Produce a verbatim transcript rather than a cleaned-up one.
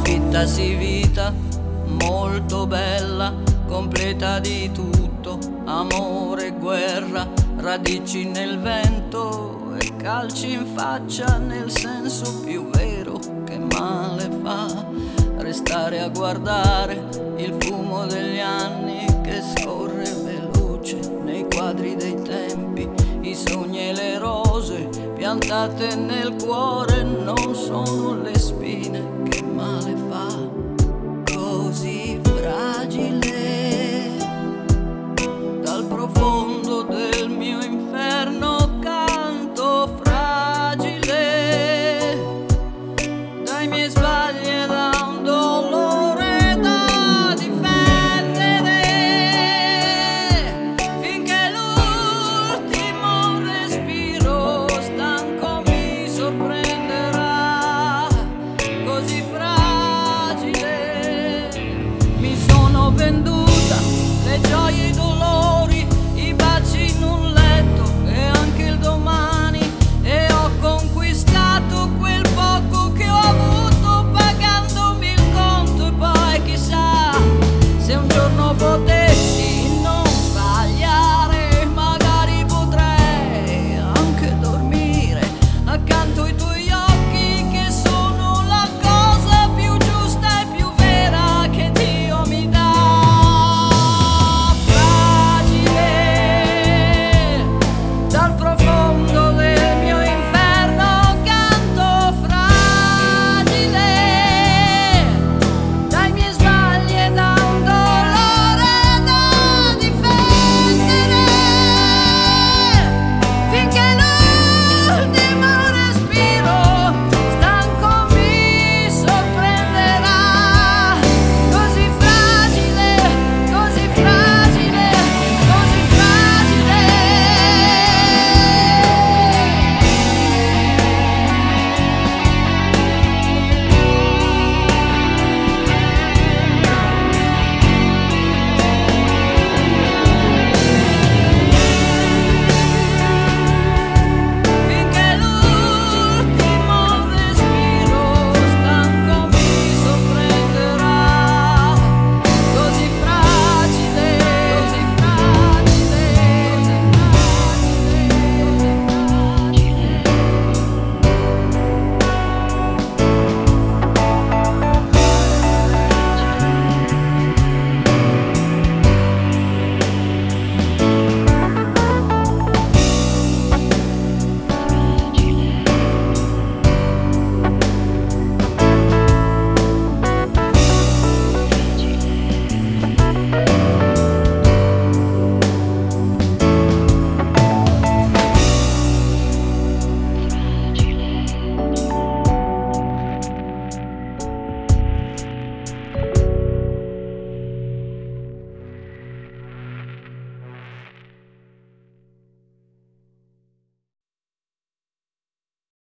Fittasi vita, molto bella, completa di tutto, amore e guerra, radici nel vento e calci in faccia nel senso più vero che male fa. Restare a guardare il fumo degli anni che scorre veloce nei quadri dei tempi, i sogni e le rose piantate nel cuore non sono le spine